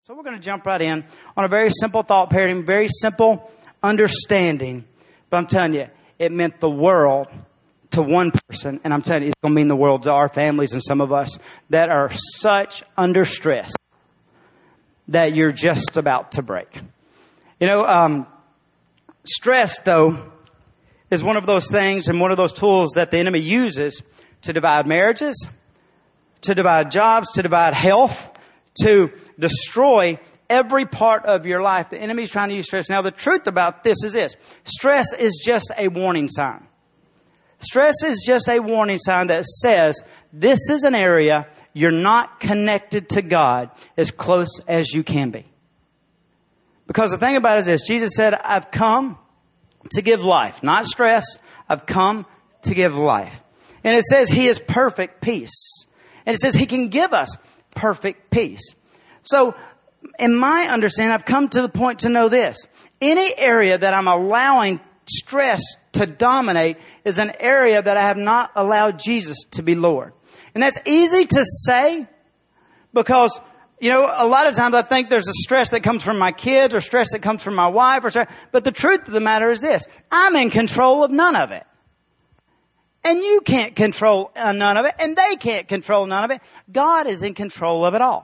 So we're going to jump right in on a very simple thought paradigm, very simple understanding. But I'm telling you, it meant the world to one person. And I'm telling you, it's going to mean the world to our families and some of us that are such under stress that you're just about to break. You know, stress, though, is one of those things and one of those tools that the enemy uses to divide marriages, to divide jobs, to divide health, to destroy every part of your life. The enemy's trying to use stress. Now, the truth about this is this. Stress is just a warning sign. Stress is just a warning sign that says this is an area you're not connected to God as close as you can be. Because the thing about it is this. Jesus said, I've come to give life, not stress. I've come to give life. And it says He is perfect peace. And it says He can give us perfect peace. So, in my understanding, I've come to the point to know this. Any area that I'm allowing stress to dominate is an area that I have not allowed Jesus to be Lord. And that's easy to say because, you know, a lot of times I think there's a stress that comes from my kids or stress that comes from my wife. But the truth of the matter is this. I'm in control of none of it. And you can't control none of it. And they can't control none of it. God is in control of it all.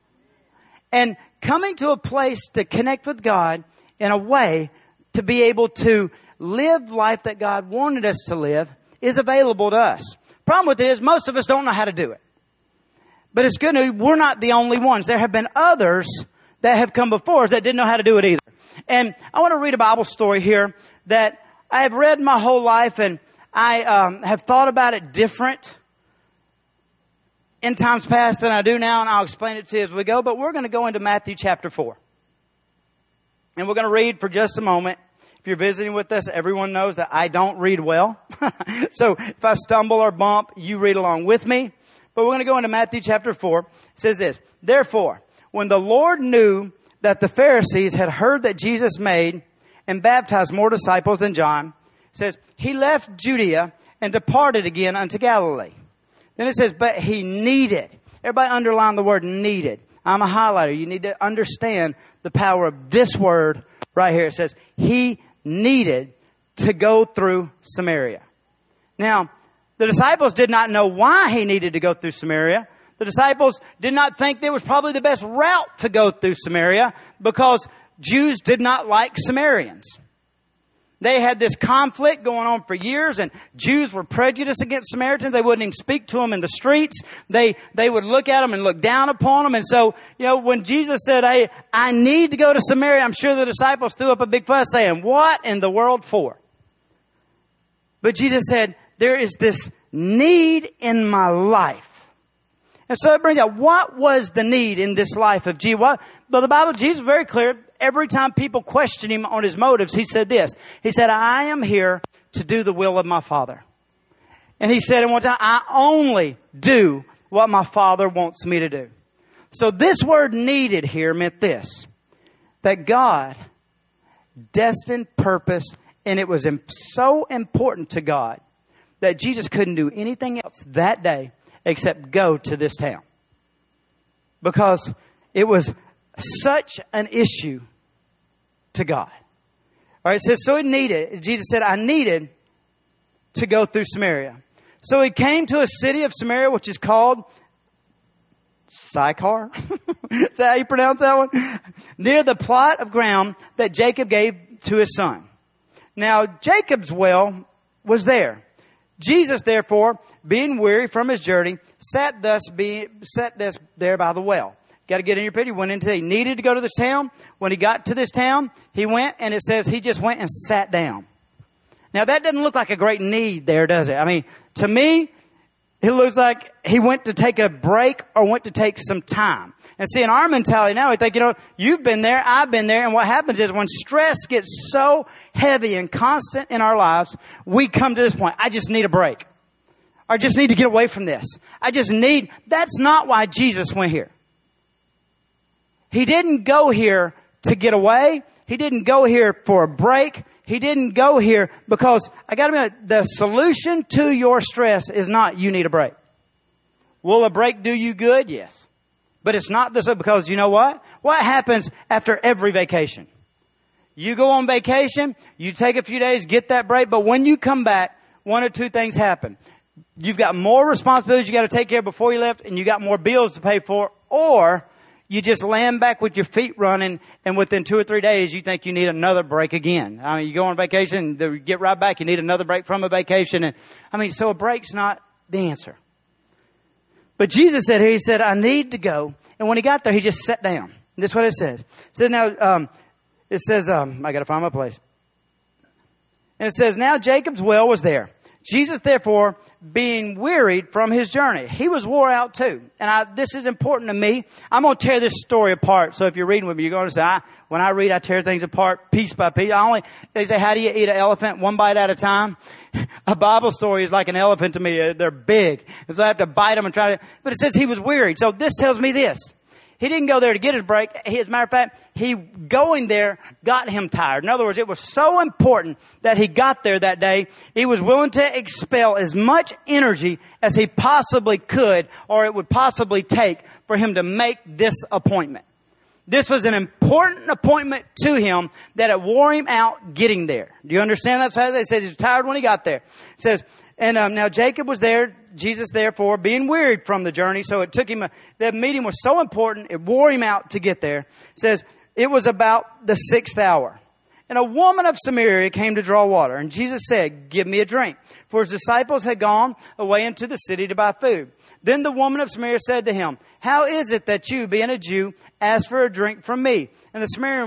And coming to a place to connect with God in a way to be able to live life that God wanted us to live is available to us. Problem with it is most of us don't know how to do it. But it's good news, we're not the only ones. There have been others that have come before us that didn't know how to do it either. And I want to read a Bible story here that I have read my whole life, and I have thought about it different in times past than I do now, and I'll explain it to you as we go. But we're going to go into Matthew chapter 4. And we're going to read for just a moment. If you're visiting with us, everyone knows that I don't read well. So if I stumble or bump, you read along with me. But we're going to go into Matthew chapter 4. It says this, Therefore, when the Lord knew that the Pharisees had heard that Jesus made and baptized more disciples than John, it says, He left Judea and departed again unto Galilee. Then it says, but He needed. Everybody underline the word needed. I'm a highlighter. You need to understand the power of this word right here. It says, He needed to go through Samaria. Now, the disciples did not know why He needed to go through Samaria. The disciples did not think there was probably the best route to go through Samaria because Jews did not like Samaritans. They had this conflict going on for years, and Jews were prejudiced against Samaritans. They wouldn't even speak to them in the streets. They would look at them and look down upon them. And so, you know, when Jesus said, hey, I need to go to Samaria, I'm sure the disciples threw up a big fuss saying, what in the world for? But Jesus said, there is this need in my life. And so it brings out, what was the need in this life of Jesus? Well, the Bible, Jesus is very clear. Every time people question Him on His motives, He said this. He said, I am here to do the will of my Father. And He said in one time, I only do what my Father wants me to do. So this word needed here meant this, that God destined, purposed, and it was so important to God that Jesus couldn't do anything else that day except go to this town. Because it was such an issue to God. All right, it says, so He needed, Jesus said, I needed to go through Samaria. So He came to a city of Samaria, which is called Sychar. Is that how you pronounce that one? Near the plot of ground that Jacob gave to his son. Now, Jacob's well was there. Jesus, therefore, being weary from His journey, sat there by the well. Got to get in your pit. He went into, he needed to go to this town. When he got to this town, he went, and it says he just went and sat down. Now, that doesn't look like a great need there, does it? I mean, to me, it looks like he went to take a break or went to take some time. And see, in our mentality now, we think, you know, you've been there, I've been there. And what happens is when stress gets so heavy and constant in our lives, we come to this point. I just need a break. Or I just need to get away from this. That's not why Jesus went here. He didn't go here to get away. He didn't go here for a break. He didn't go here because, I got to admit, the solution to your stress is not you need a break. Will a break do you good? Yes. But it's not this way because you know what? What happens after every vacation? You go on vacation, you take a few days, get that break, but when you come back, one or two things happen. You've got more responsibilities you got to take care of before you left, and you got more bills to pay for, or you just land back with your feet running, and within 2 or 3 days, you think you need another break again. I mean, you go on vacation, you get right back, you need another break from a vacation. And so a break's not the answer. But Jesus said here, He said, I need to go. And when He got there, He just sat down. And that's what it says. I got to find my place. And it says, now Jacob's well was there. Jesus, therefore, being wearied from His journey. He was wore out too. And this is important to me. I'm going to tear this story apart. So if you're reading with me, you're going to say, when I read, I tear things apart piece by piece. They say, how do you eat an elephant? One bite at a time. A Bible story is like an elephant to me. They're big. And so I have to bite them and try to, but it says He was wearied. So this tells me this. He didn't go there to get his break. As a matter of fact, he going there got him tired. In other words, it was so important that he got there that day. He was willing to expel as much energy as he possibly could, or it would possibly take for him to make this appointment. This was an important appointment to him that it wore him out getting there. Do you understand? That's how they said he was tired when he got there. It says, and now Jacob was there, Jesus therefore, being wearied from the journey. So it took him, the meeting was so important, it wore him out to get there. It says, it was about the 6th hour. And a woman of Samaria came to draw water. And Jesus said, give me a drink. For His disciples had gone away into the city to buy food. Then the woman of Samaria said to Him, how is it that you, being a Jew, ask for a drink from me? And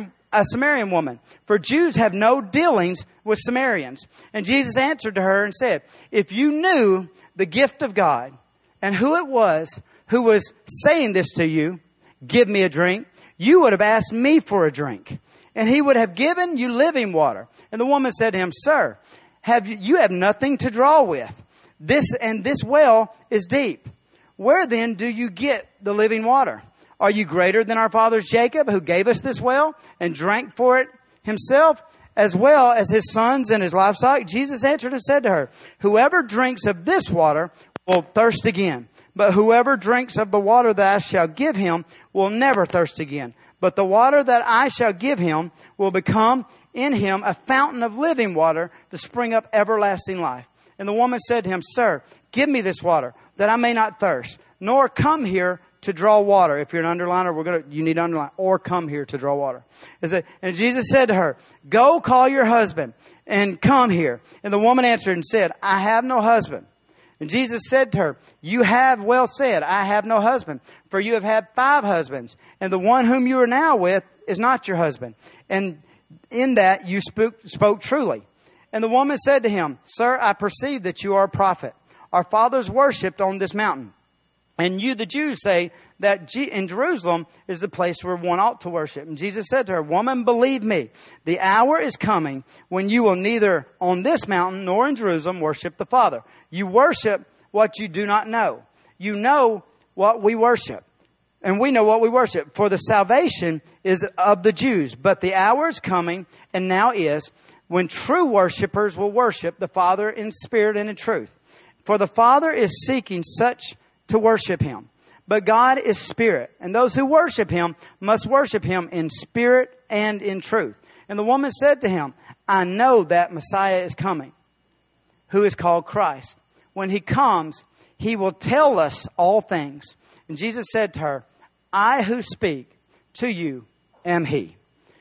a Samaritan woman, for Jews have no dealings with Samaritans. And Jesus answered to her and said, if you knew the gift of God and who it was who was saying this to you, give me a drink, you would have asked me for a drink, and He would have given you living water. And the woman said to Him, sir, you have nothing to draw with. This well is deep. Where then do you get the living water? Are you greater than our fathers Jacob, who gave us this well and drank for it himself, as well as his sons and his livestock? Jesus answered and said to her, whoever drinks of this water will thirst again. But whoever drinks of the water that I shall give him will never thirst again. But the water that I shall give him will become in him a fountain of living water to spring up everlasting life. And the woman said to him, sir, give me this water that I may not thirst, nor come here to draw water. If you're an underliner, you need to underline, or come here to draw water. And Jesus said to her, go call your husband and come here. And the woman answered and said, I have no husband. And Jesus said to her, you have well said, I have no husband, for you have had 5 husbands, and the one whom you are now with is not your husband. And in that you spoke truly. And the woman said to him, sir, I perceive that you are a prophet. Our fathers worshipped on this mountain. And you, the Jews, say that in Jerusalem is the place where one ought to worship. And Jesus said to her, woman, believe me, the hour is coming when you will neither on this mountain nor in Jerusalem worship the Father. You worship what you do not know. You know what we worship. And we know what we worship. For the salvation is of the Jews. But the hour is coming, and now is, when true worshipers will worship the Father in spirit and in truth. For the Father is seeking such to worship Him. But God is spirit, and those who worship Him must worship Him in spirit and in truth. And the woman said to Him, I know that Messiah is coming, who is called Christ. When He comes, He will tell us all things. And Jesus said to her, I who speak to you am He.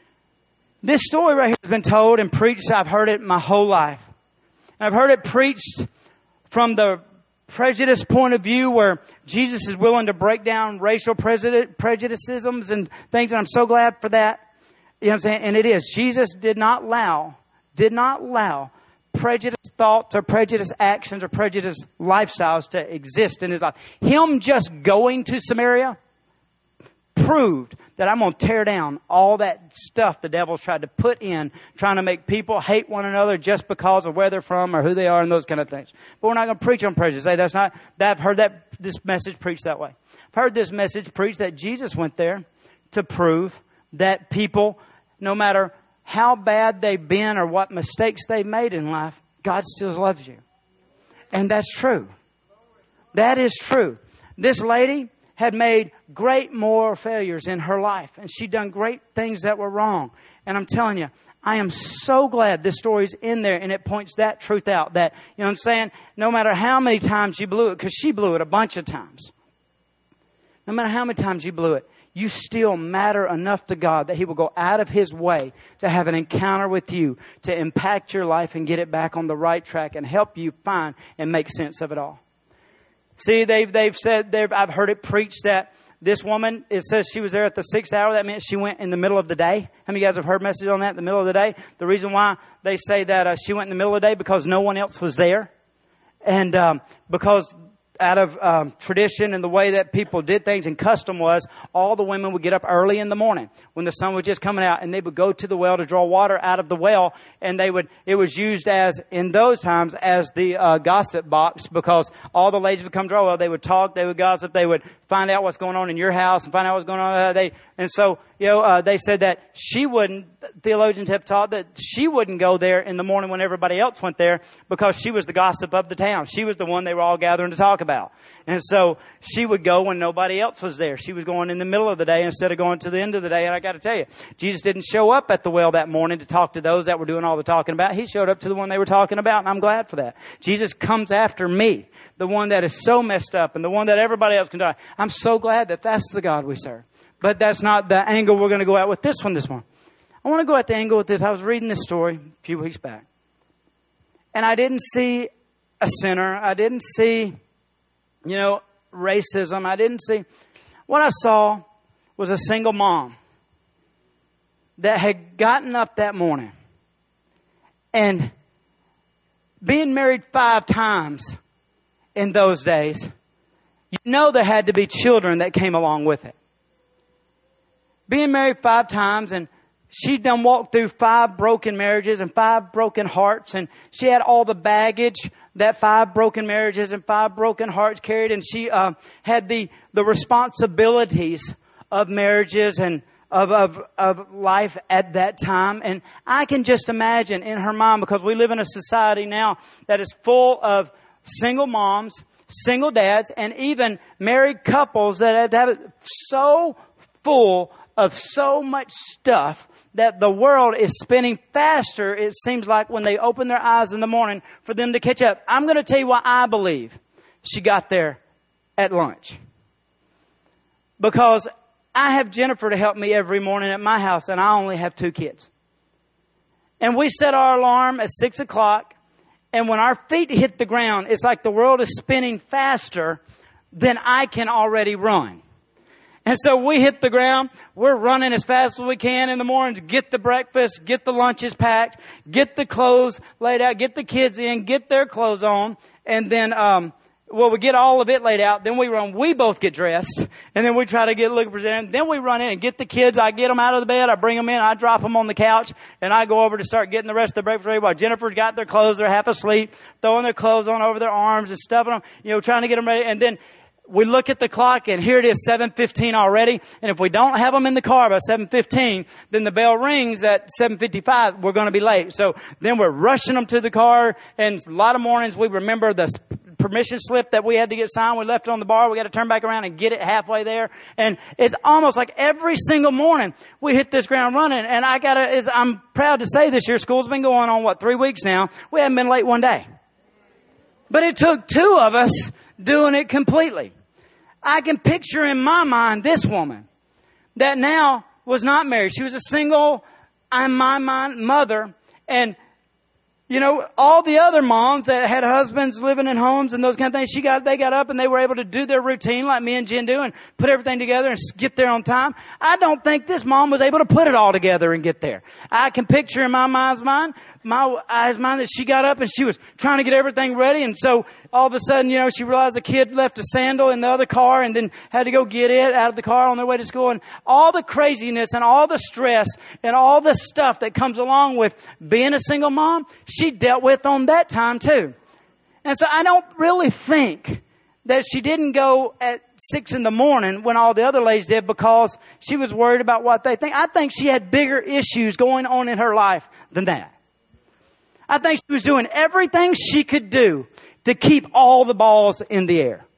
This story right here has been told and preached. I've heard it my whole life. And I've heard it preached from the prejudice point of view, where Jesus is willing to break down racial prejudicisms and things. And I'm so glad for that. You know what I'm saying? And it is. Jesus did not allow prejudice thoughts or prejudice actions or prejudice lifestyles to exist in His life. Him just going to Samaria proved that I'm going to tear down all that stuff the devil's tried to put in, trying to make people hate one another just because of where they're from or who they are and those kind of things. But we're not going to preach on prejudice. I've heard this message preached that way. I've heard this message preached that Jesus went there to prove that people, no matter how bad they've been or what mistakes they've made in life, God still loves you. And that's true. That is true. This lady, had made great moral failures in her life. And she'd done great things that were wrong. And I'm telling you, I am so glad this story's in there and it points that truth out. That, you know what I'm saying? No matter how many times you blew it, because she blew it a bunch of times. No matter how many times you blew it, you still matter enough to God that He will go out of His way to have an encounter with you, to impact your life and get it back on the right track and help you find and make sense of it all. See, they've said, I've heard it preached that this woman, it says she was there at the 6th hour. That meant she went in the middle of the day. How many of you guys have heard messages on that, the middle of the day? The reason why they say that she went in the middle of the day because no one else was there. And because out of tradition and the way that people did things and custom was, all the women would get up early in the morning when the sun was just coming out, and they would go to the well to draw water out of the well, and it was used as, in those times, as the gossip box, because all the ladies would come draw well. They would talk, they would gossip, they would find out what's going on in your house and find out what's going on. And so they said that she wouldn't. Theologians have taught that she wouldn't go there in the morning when everybody else went there, because she was the gossip of the town. She was the one they were all gathering to talk about. And so she would go when nobody else was there. She was going in the middle of the day instead of going to the end of the day. And I got to tell you, Jesus didn't show up at the well that morning to talk to those that were doing all the talking about. He showed up to the one they were talking about, and I'm glad for that. Jesus comes after me, the one that is so messed up and the one that everybody else can die. I'm so glad that that's the God we serve. But that's not the angle we're going to go at with this one this morning. I want to go at the angle with this. I was reading this story a few weeks back, and I didn't see a sinner. I didn't see, racism. I didn't see. What I saw was a single mom that had gotten up that morning, and being married 5 times in those days, there had to be children that came along with it. Being married 5 times, and she'd done walked through 5 broken marriages and 5 broken hearts, and she had all the baggage that 5 broken marriages and 5 broken hearts carried, and she had the responsibilities of marriages and of life at that time. And I can just imagine in her mind, because we live in a society now that is full of single moms, single dads, and even married couples that have it so full of so much stuff that the world is spinning faster, it seems like, when they open their eyes in the morning for them to catch up. I'm going to tell you why I believe she got there at lunch. Because I have Jennifer to help me every morning at my house, and I only have 2 kids. And we set our alarm at 6 o'clock, and when our feet hit the ground, it's like the world is spinning faster than I can already run. And so we hit the ground. We're running as fast as we can in the mornings. Get the breakfast, get the lunches packed, get the clothes laid out, get the kids in, get their clothes on. And then, we get all of it laid out. Then we run. We both get dressed. And then we try to look presented. Then we run in and get the kids. I get them out of the bed. I bring them in. I drop them on the couch. And I go over to start getting the rest of the breakfast ready while Jennifer's got their clothes. They're half asleep, throwing their clothes on over their arms and stuffing them, trying to get them ready. And then we look at the clock, and here it is, 7:15 already. And if we don't have them in the car by 7:15, then the bell rings at 7:55. We're going to be late. So then we're rushing them to the car. And a lot of mornings we remember the permission slip that we had to get signed. We left it on the bar. We got to turn back around and get it halfway there. And it's almost like every single morning we hit this ground running. And I'm proud to say this year, school's been going on, 3 weeks now. We haven't been late one day. But it took 2 of us doing it completely. I can picture in my mind this woman that now was not married. She was a single, in my mind, mother. And, all the other moms that had husbands living in homes and those kind of things, they got up and they were able to do their routine like me and Jen do and put everything together and get there on time. I don't think this mom was able to put it all together and get there. I can picture in my mind that she got up and she was trying to get everything ready. And so all of a sudden, she realized the kid left a sandal in the other car and then had to go get it out of the car on their way to school. And all the craziness and all the stress and all the stuff that comes along with being a single mom, she dealt with on that time too. And so I don't really think that she didn't go at 6 in the morning when all the other ladies did because she was worried about what they think. I think she had bigger issues going on in her life than that. I think she was doing everything she could do to keep all the balls in the air.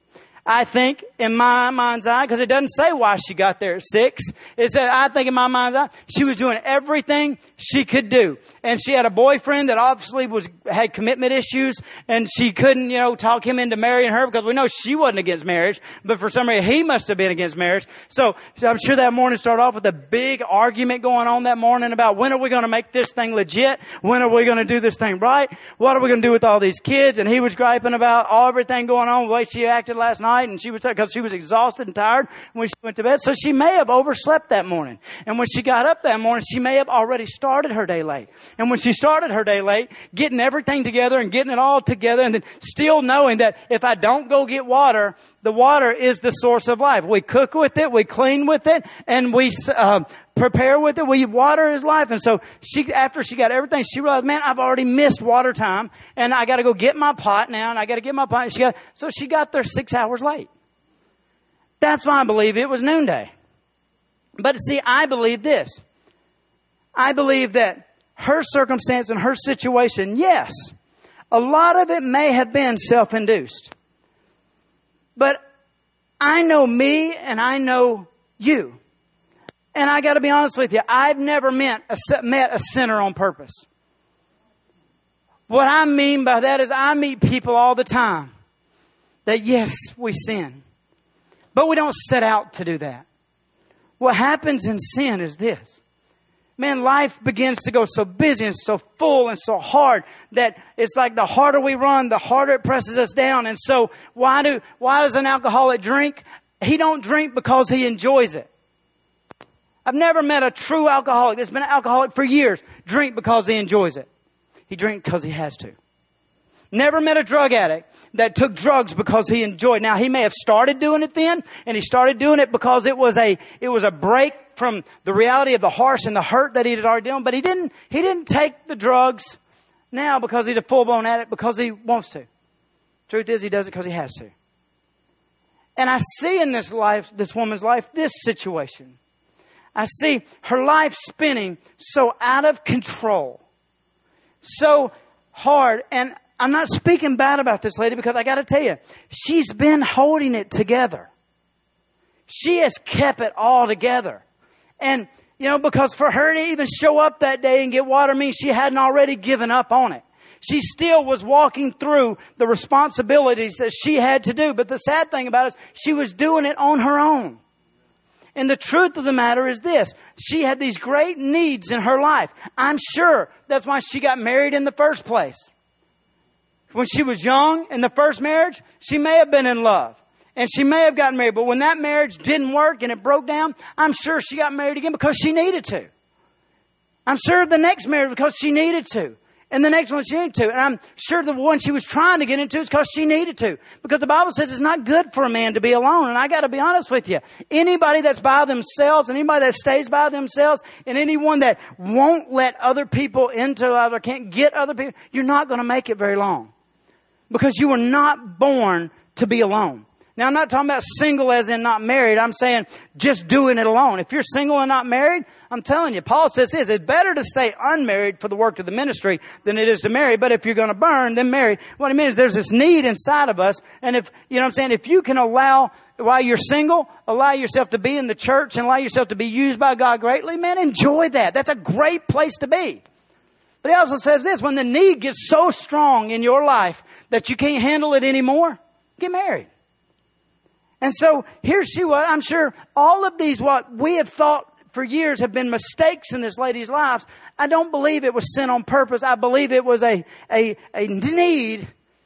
I think in my mind's eye, because it doesn't say why she got there at 6. It said, I think in my mind's eye, she was doing everything she could do. And she had a boyfriend that obviously had commitment issues, and she couldn't, talk him into marrying her, because we know she wasn't against marriage, but for some reason he must have been against marriage. So I'm sure that morning started off with a big argument going on that morning about when are we going to make this thing legit? When are we going to do this thing right? What are we going to do with all these kids? And he was griping about everything going on, the way she acted last night, and because she was exhausted and tired when she went to bed. So she may have overslept that morning. And when she got up that morning, she may have already started her day late. And when she started her day late, getting everything together and getting it all together, and then still knowing that if I don't go get water, the water is the source of life. We cook with it, we clean with it, and we prepare with it. Water is life. And so after she got everything, she realized, man, I've already missed water time, and I got to go get my pot now, and I got to get my pot. So she got there 6 hours late. That's why I believe it was noonday. But see, I believe this. I believe that her circumstance and her situation, yes, a lot of it may have been self-induced. But I know me and I know you. And I got to be honest with you, I've never met a sinner on purpose. What I mean by that is I meet people all the time that, yes, we sin. But we don't set out to do that. What happens in sin is this. Man, life begins to go so busy and so full and so hard that it's like the harder we run, the harder it presses us down. And so why does an alcoholic drink? He don't drink because he enjoys it. I've never met a true alcoholic that's been an alcoholic for years drink because he enjoys it. He drinks because he has to. Never met a drug addict that took drugs because he enjoyed. Now, he may have started doing it then, and he started doing it because it was a break from the reality of the harsh and the hurt that he had already done. But he didn't take the drugs now because he's a full-blown addict because he wants to. Truth is, he does it because he has to. And I see in this woman's life, this situation. I see her life spinning so out of control, so hard. And I'm not speaking bad about this lady, because I got to tell you, she's been holding it together. She has kept it all together. And, because for her to even show up that day and get water means she hadn't already given up on it. She still was walking through the responsibilities that she had to do. But the sad thing about it is she was doing it on her own. And the truth of the matter is this. She had these great needs in her life. I'm sure that's why she got married in the first place. When she was young in the first marriage, she may have been in love. And she may have gotten married. But when that marriage didn't work and it broke down, I'm sure she got married again because she needed to. I'm sure the next marriage because she needed to. And the next one she needed to. And I'm sure the one she was trying to get into is because she needed to. Because the Bible says it's not good for a man to be alone. And I got to be honest with you. Anybody that's by themselves, and anybody that stays by themselves, and anyone that won't let other people into or can't get other people, you're not going to make it very long. Because you were not born to be alone. Now, I'm not talking about single as in not married. I'm saying just doing it alone. If you're single and not married, I'm telling you, Paul says this, it's better to stay unmarried for the work of the ministry than it is to marry. But if you're going to burn, then marry. What I mean is there's this need inside of us. And if you can allow, while you're single, allow yourself to be in the church and allow yourself to be used by God greatly, man, enjoy that. That's a great place to be. But he also says this, when the need gets so strong in your life that you can't handle it anymore, get married. And so here she was. I'm sure all of these, what we have thought for years have been mistakes in this lady's life. I don't believe it was sin on purpose. I believe it was a need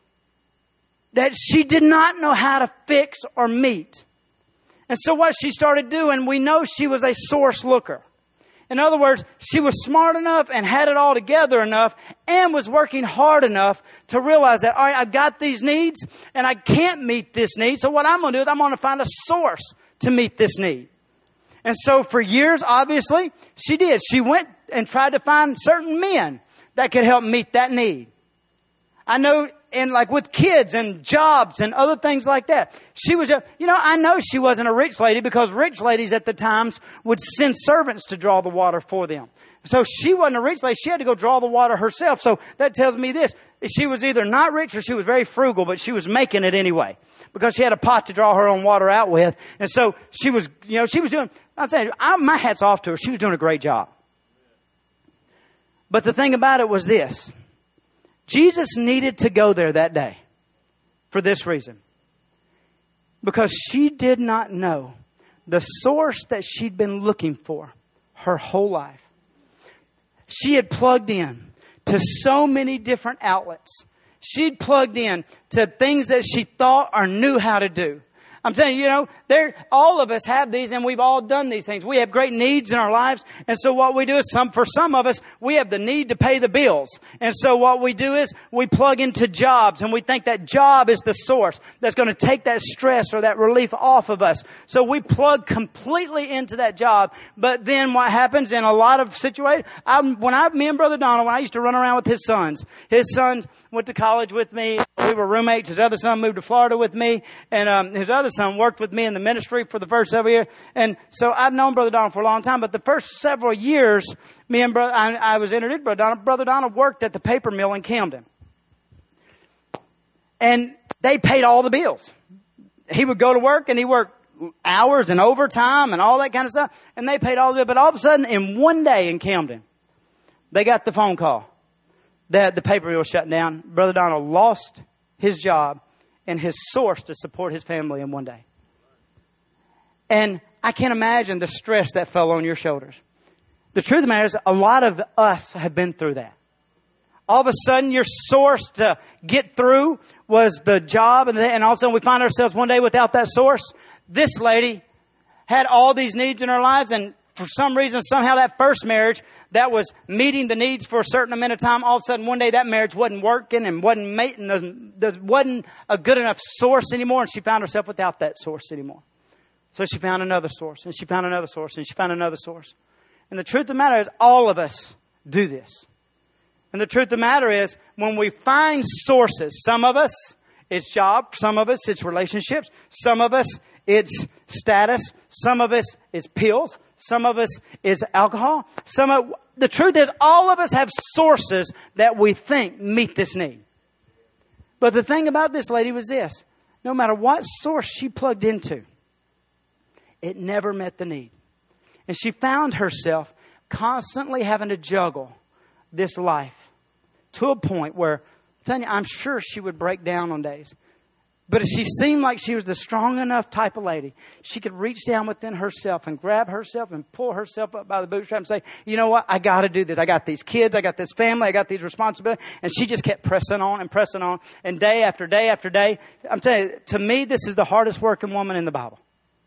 that she did not know how to fix or meet. And so what she started doing, we know she was a source looker. In other words, she was smart enough and had it all together enough and was working hard enough to realize that, all right, I've got these needs and I can't meet this need. So what I'm going to do is I'm going to find a source to meet this need. And so for years, obviously, she did. She went and tried to find certain men that could help meet that need. I know, and like with kids and jobs and other things like that. She was I know she wasn't a rich lady because rich ladies at the times would send servants to draw the water for them. So she wasn't a rich lady. She had to go draw the water herself. So that tells me this. She was either not rich or she was very frugal, but she was making it anyway. because she had a pot to draw her own water out with. And so she was doing, I'm saying, my hat's off to her. She was doing a great job. But the thing about it was this. Jesus needed to go there that day for this reason. Because she did not know the source that she'd been looking for her whole life. She had plugged in to so many different outlets. She'd plugged in to things that she thought or knew how to do. I'm telling you, all of us have these, and we've all done these things. We have great needs in our lives. And so what we do is for some of us, we have the need to pay the bills. And so what we do is we plug into jobs, and we think that job is the source that's going to take that stress or that relief off of us. So we plug completely into that job. But then what happens in a lot of situations, me and Brother Donald, when I used to run around with his sons went to college with me. We were roommates. His other son moved to Florida with me. And his other son worked with me in the ministry for the first several years. And so I've known Brother Donald for a long time. But the first several years, I was introduced to Brother Donald. Brother Donald worked at the paper mill in Camden. And they paid all the bills. He would go to work, and he worked hours and overtime and all that kind of stuff. And they paid all the bills. But all of a sudden, in one day in Camden, they got the phone call that the paper mill was shut down. Brother Donald lost his job and his source to support his family in one day. And I can't imagine the stress that fell on your shoulders. The truth of the matter is, a lot of us have been through that. All of a sudden, your source to get through was the job, and all of a sudden we find ourselves one day without that source. This lady had all these needs in her lives, and for some reason, somehow that first marriage that was meeting the needs for a certain amount of time, all of a sudden one day that marriage wasn't working and wasn't a good enough source anymore, and she found herself without that source anymore. So she found another source, and she found another source, and she found another source. And the truth of the matter is, all of us do this. And the truth of the matter is, when we find sources, some of us, it's job, some of us, it's relationships, some of us, it's status, some of us, it's pills, some of us, it's alcohol, the truth is, all of us have sources that we think meet this need. But the thing about this lady was this. No matter what source she plugged into, it never met the need. And she found herself constantly having to juggle this life to a point where, I'm sure she would break down on days. But she seemed like she was the strong enough type of lady. She could reach down within herself and grab herself and pull herself up by the bootstrap and say, you know what? I got to do this. I got these kids. I got this family. I got these responsibilities. And she just kept pressing on and pressing on. And day after day after day, I'm telling you, to me, this is the hardest working woman in the Bible.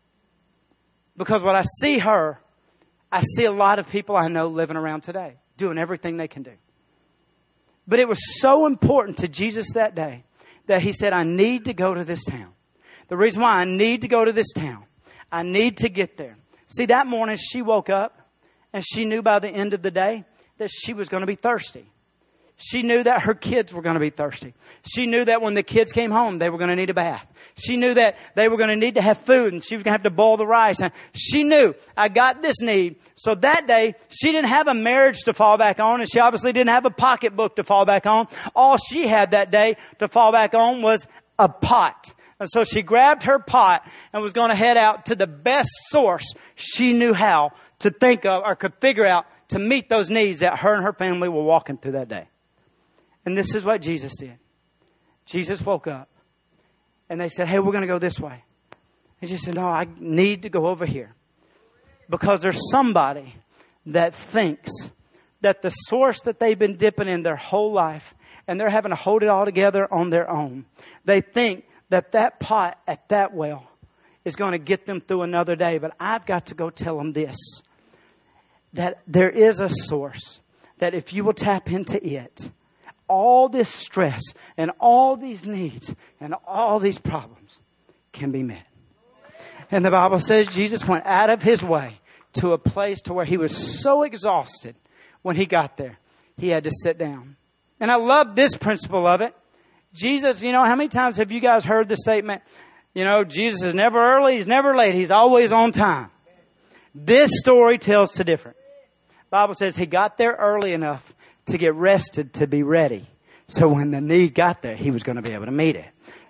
Because when I see her, I see a lot of people I know living around today, doing everything they can do. But it was so important to Jesus that day that he said, I need to go to this town. The reason why I need to go to this town, I need to get there. See, that morning she woke up and she knew by the end of the day that she was going to be thirsty. She knew that her kids were going to be thirsty. She knew that when the kids came home, they were going to need a bath. She knew that they were going to need to have food, and she was going to have to boil the rice. And she knew, I got this need. So that day, she didn't have a marriage to fall back on, and she obviously didn't have a pocketbook to fall back on. All she had that day to fall back on was a pot. And so she grabbed her pot and was going to head out to the best source she knew how to think of or could figure out to meet those needs that her and her family were walking through that day. And this is what Jesus did. Jesus woke up and they said, hey, we're going to go this way. And she said, no, I need to go over here. Because there's somebody that thinks that the source that they've been dipping in their whole life and they're having to hold it all together on their own. They think that that pot at that well is going to get them through another day. But I've got to go tell them this, that there is a source that if you will tap into it, all this stress and all these needs and all these problems can be met. And the Bible says Jesus went out of his way to a place to where he was so exhausted when he got there, he had to sit down. And I love this principle of it. Jesus, how many times have you guys heard the statement, Jesus is never early, he's never late, he's always on time. This story tells the different. The Bible says he got there early enough to get rested to be ready. So when the need got there, he was going to be able to meet it.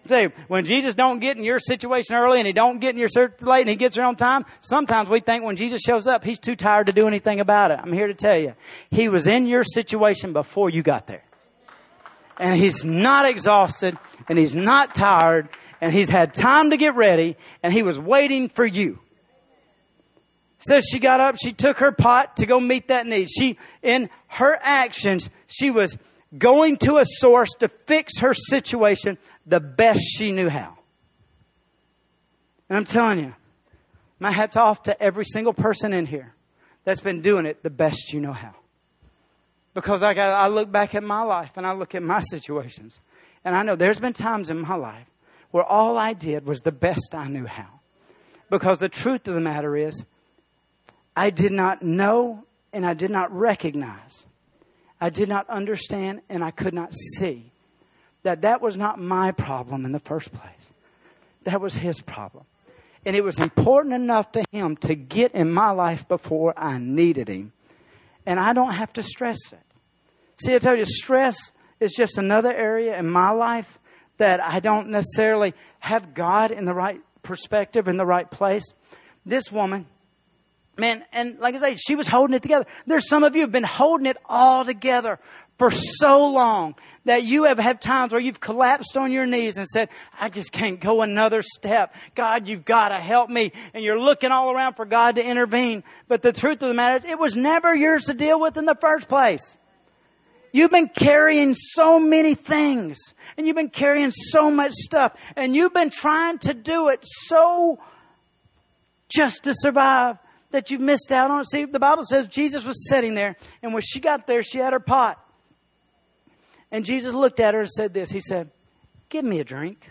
Say, when Jesus don't get in your situation early and He don't get in your situation late and He gets there on time, sometimes we think when Jesus shows up, He's too tired to do anything about it. I'm here to tell you, He was in your situation before you got there. And He's not exhausted and He's not tired and He's had time to get ready and He was waiting for you. Says she got up, she took her pot to go meet that need. In her actions, she was going to a source to fix her situation the best she knew how. And I'm telling you, my hat's off to every single person in here that's been doing it the best you know how. Because I look back at my life and I look at my situations. And I know there's been times in my life where all I did was the best I knew how. Because the truth of the matter is, I did not know and I did not recognize. I did not understand and I could not see that was not my problem in the first place. That was His problem. And it was important enough to Him to get in my life before I needed Him. And I don't have to stress it. See, I tell you, stress is just another area in my life that I don't necessarily have God in the right perspective, in the right place. This woman, man, and like I say, she was holding it together. There's some of you who have been holding it all together for so long that you have had times where you've collapsed on your knees and said, I just can't go another step. God, you've got to help me. And you're looking all around for God to intervene. But the truth of the matter is, it was never yours to deal with in the first place. You've been carrying so many things. And you've been carrying so much stuff. And you've been trying to do it so just to survive that you've missed out on it. See, the Bible says Jesus was sitting there. And when she got there, she had her pot. And Jesus looked at her and said this. He said, give me a drink.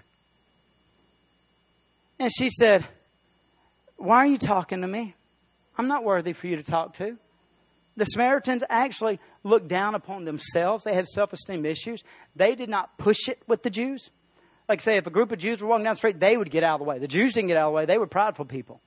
And she said, why are you talking to me? I'm not worthy for you to talk to. The Samaritans actually looked down upon themselves. They had self-esteem issues. They did not push it with the Jews. Like say, if a group of Jews were walking down the street, they would get out of the way. The Jews didn't get out of the way. They were prideful people.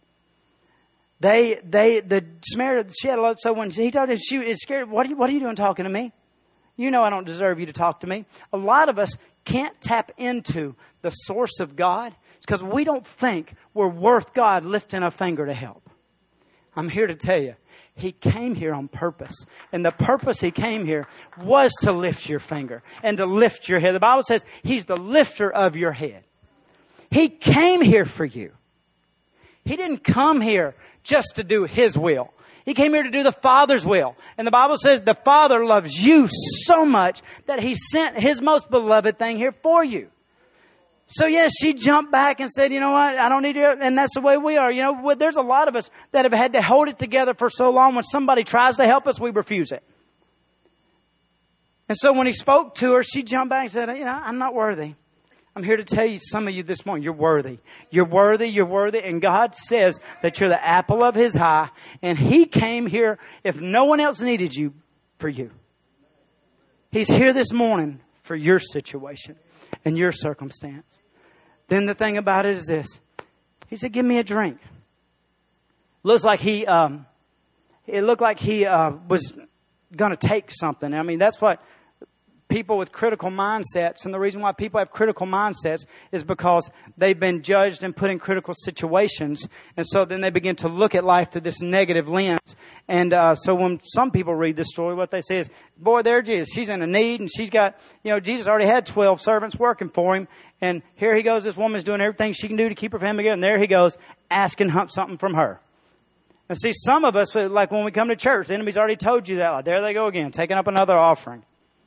The Samaritan, she had a lot. So when he told her, she was scared. What are you doing talking to me? You know I don't deserve you to talk to me. A lot of us can't tap into the source of God. It's because we don't think we're worth God lifting a finger to help. I'm here to tell you, He came here on purpose. And the purpose He came here was to lift your finger and to lift your head. The Bible says He's the lifter of your head. He came here for you. He didn't come here just to do His will. He came here to do the Father's will. And the Bible says the Father loves you so much that He sent His most beloved thing here for you. So yes, she jumped back and said, you know what, I don't need you. And that's the way we are. You know, there's a lot of us that have had to hold it together for so long. When somebody tries to help us, we refuse it. And so when He spoke to her, she jumped back and said, you know, I'm not worthy. I'm here to tell you, some of you this morning, you're worthy. You're worthy, you're worthy. And God says that you're the apple of His eye. And He came here, if no one else needed you, for you. He's here this morning for your situation and your circumstance. Then the thing about it is this. He said, give me a drink. It looked like he was going to take something. I mean, that's what people with critical mindsets, and the reason why people have critical mindsets is because they've been judged and put in critical situations, and so then they begin to look at life through this negative lens. And so when some people read this story, what they say is, boy, there Jesus, she's in a need, and she's got, you know, Jesus already had 12 servants working for Him, and here he goes, this woman's doing everything she can do to keep her family together, and there he goes, asking something from her. And see, some of us, like when we come to church, the enemy's already told you that. Like, there they go again, taking up another offering.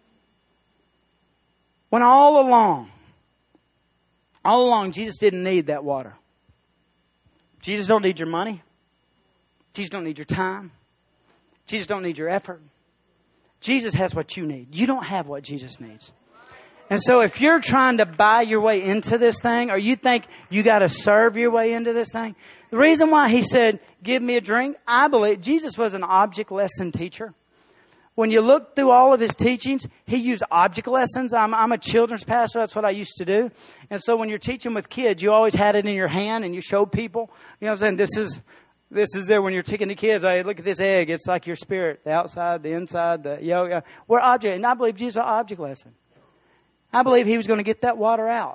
When all along, Jesus didn't need that water. Jesus don't need your money. Jesus don't need your time. Jesus don't need your effort. Jesus has what you need. You don't have what Jesus needs. And so if you're trying to buy your way into this thing, or you think you got to serve your way into this thing, the reason why He said, give me a drink, I believe Jesus was an object lesson teacher. When you look through all of His teachings, He used object lessons. I'm a children's pastor. That's what I used to do. And so when you're teaching with kids, you always had it in your hand and you showed people. You know what I'm saying? This is there when you're teaching the kids. Hey, look at this egg. It's like your spirit. The outside, the inside, the yolk. We're object. And I believe Jesus was an object lesson. I believe He was going to get that water out.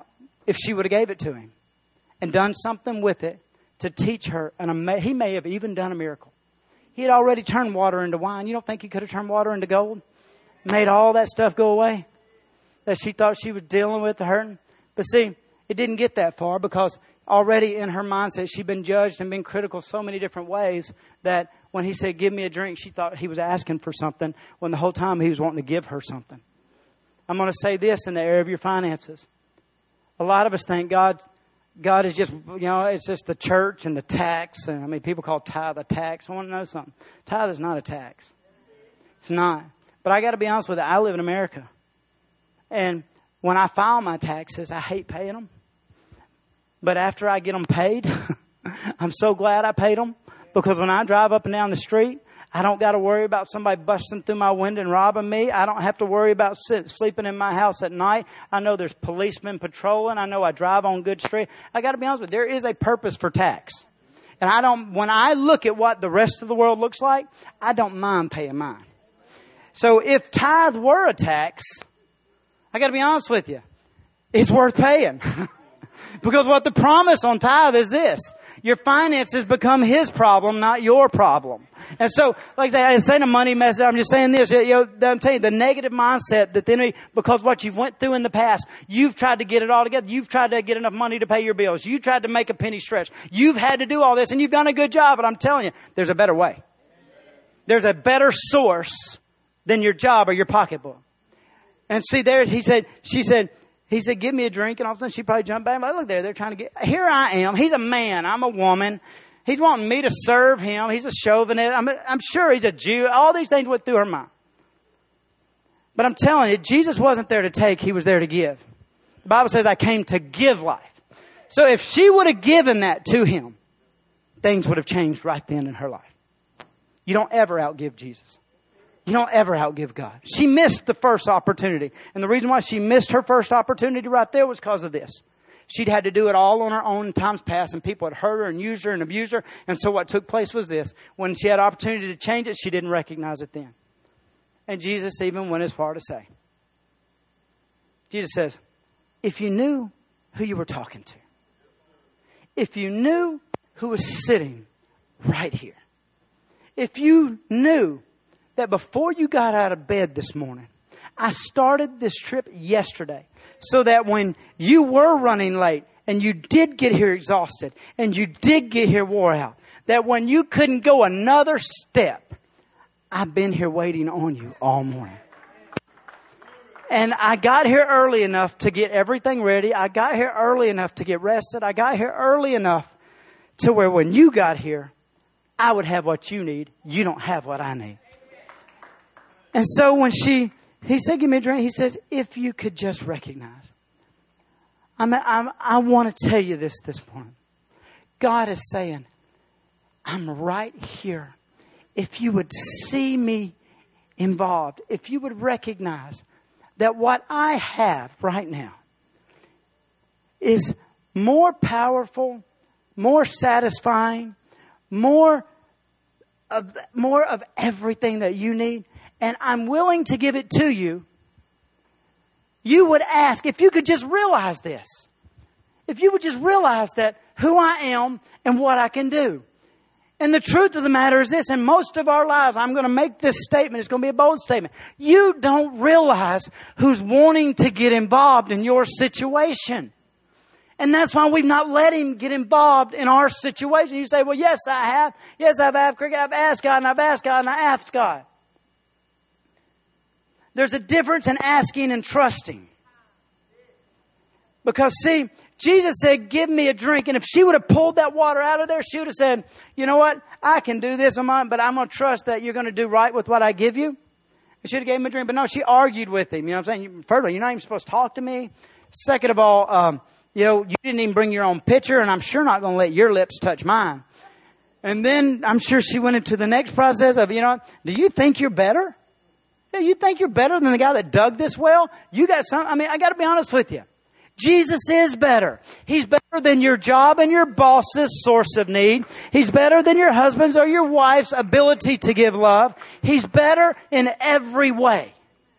if she would have gave it to him and done something with it to teach her. And he may have even done a miracle. He had already turned water into wine. You don't think he could have turned water into gold? Made all that stuff go away that she thought she was dealing with, the hurting. But see, it didn't get that far because already in her mindset, she'd been judged and been critical so many different ways that when he said, give me a drink, she thought he was asking for something when the whole time he was wanting to give her something. I'm going to say this in the area of your finances. A lot of us think God is just, it's just the church and the tax. And I mean, people call tithe a tax. I want to know something. Tithe is not a tax. It's not. But I got to be honest with you. I live in America. And when I file my taxes, I hate paying them. But after I get them paid, I'm so glad I paid them. Because when I drive up and down the street, I don't got to worry about somebody busting through my window and robbing me. I don't have to worry about sleeping in my house at night. I know there's policemen patrolling. I know I drive on good street. I got to be honest with you. There is a purpose for tax. And when I look at what the rest of the world looks like, I don't mind paying mine. So if tithe were a tax, I got to be honest with you, it's worth paying. Because what the promise on tithe is this. Your finances become His problem, not your problem. And so, like I say a money message. I'm just saying this. I'm telling you, the negative mindset that then, because what you've went through in the past, you've tried to get it all together. You've tried to get enough money to pay your bills. You tried to make a penny stretch. You've had to do all this, and you've done a good job. But I'm telling you, there's a better way. There's a better source than your job or your pocketbook. And see, there he said. He said, give me a drink. And all of a sudden she probably jumped back. Like, look there, they're trying to get, here I am. He's a man. I'm a woman. He's wanting me to serve him. He's a chauvinist. I'm sure he's a Jew. All these things went through her mind. But I'm telling you, Jesus wasn't there to take. He was there to give. The Bible says, I came to give life. So if she would have given that to him, things would have changed right then in her life. You don't ever outgive Jesus. You don't ever outgive God. She missed the first opportunity. And the reason why she missed her first opportunity right there was because of this. She'd had to do it all on her own in times past, and people had hurt her and used her and abused her. And so what took place was this. When she had opportunity to change it, she didn't recognize it then. And Jesus even went as far to say, Jesus says, if you knew who you were talking to, if you knew who was sitting right here, if you knew that before you got out of bed this morning, I started this trip yesterday so that when you were running late and you did get here exhausted and you did get here wore out, that when you couldn't go another step, I've been here waiting on you all morning. And I got here early enough to get everything ready. I got here early enough to get rested. I got here early enough to where when you got here, I would have what you need. You don't have what I need. And so when he said, give me a drink, he says, if you could just recognize. I want to tell you this morning. God is saying, I'm right here. If you would see me involved, if you would recognize that what I have right now is more powerful, more satisfying, more of everything that you need, and I'm willing to give it to you, you would ask, if you could just realize this, if you would just realize that who I am and what I can do. And the truth of the matter is this, in most of our lives, I'm going to make this statement, it's going to be a bold statement. You don't realize who's wanting to get involved in your situation. And that's why we've not let Him get involved in our situation. You say, well, yes, I have. Yes, I've asked God, and I've asked God, and I asked God. There's a difference in asking and trusting. Because, see, Jesus said, give me a drink. And if she would have pulled that water out of there, she would have said, you know what? I can do this, but I'm going to trust that you're going to do right with what I give you. She should have gave him a drink. But no, she argued with him. You know what I'm saying? First of all, you're not even supposed to talk to me. Second of all, you didn't even bring your own pitcher, and I'm sure not going to let your lips touch mine. And then I'm sure she went into the next process of, do you think you're better? Yeah, you think you're better than the guy that dug this well? You got some. I got to be honest with you. Jesus is better. He's better than your job and your boss's source of need. He's better than your husband's or your wife's ability to give love. He's better in every way.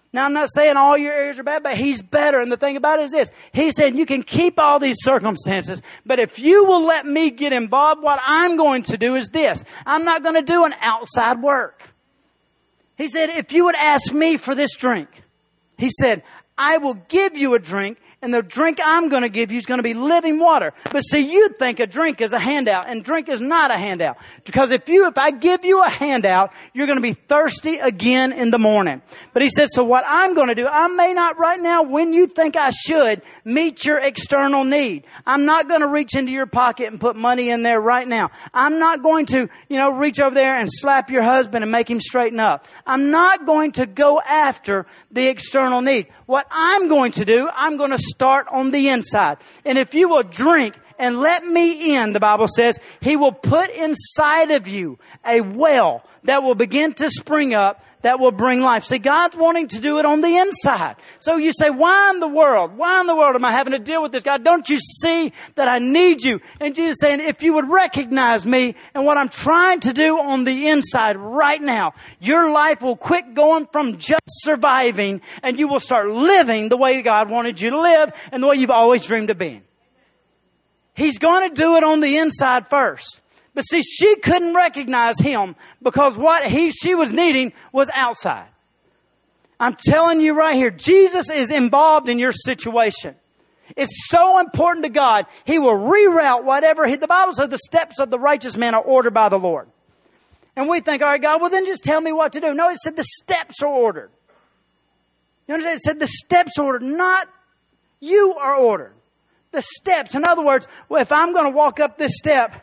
Now, I'm not saying all your areas are bad, but He's better. And the thing about it is this. He said, you can keep all these circumstances, but if you will let me get involved, what I'm going to do is this. I'm not going to do an outside work. He said, if you would ask me for this drink, He said, I will give you a drink, and the drink I'm going to give you is going to be living water. But see, you think a drink is a handout, and drink is not a handout. Because if I give you a handout, you're going to be thirsty again in the morning. But He said, so what I'm going to do, I may not right now, when you think I should, meet your external need. I'm not going to reach into your pocket and put money in there right now. I'm not going to, reach over there and slap your husband and make him straighten up. I'm not going to go after the external need. What I'm going to do, I'm going to start on the inside. And if you will drink and let me in, the Bible says, He will put inside of you a well that will begin to spring up, that will bring life. See, God's wanting to do it on the inside. So you say, why in the world am I having to deal with this? God, don't you see that I need you? And Jesus is saying, if you would recognize me and what I'm trying to do on the inside right now, your life will quit going from just surviving, and you will start living the way God wanted you to live and the way you've always dreamed of being. He's going to do it on the inside first. But see, she couldn't recognize Him because what she was needing was outside. I'm telling you right here, Jesus is involved in your situation. It's so important to God. He will reroute whatever. The Bible says the steps of the righteous man are ordered by the Lord. And we think, all right, God, well then just tell me what to do. No, it said the steps are ordered. You understand? It said the steps are ordered, not you are ordered. The steps. In other words, well, if I'm going to walk up this step,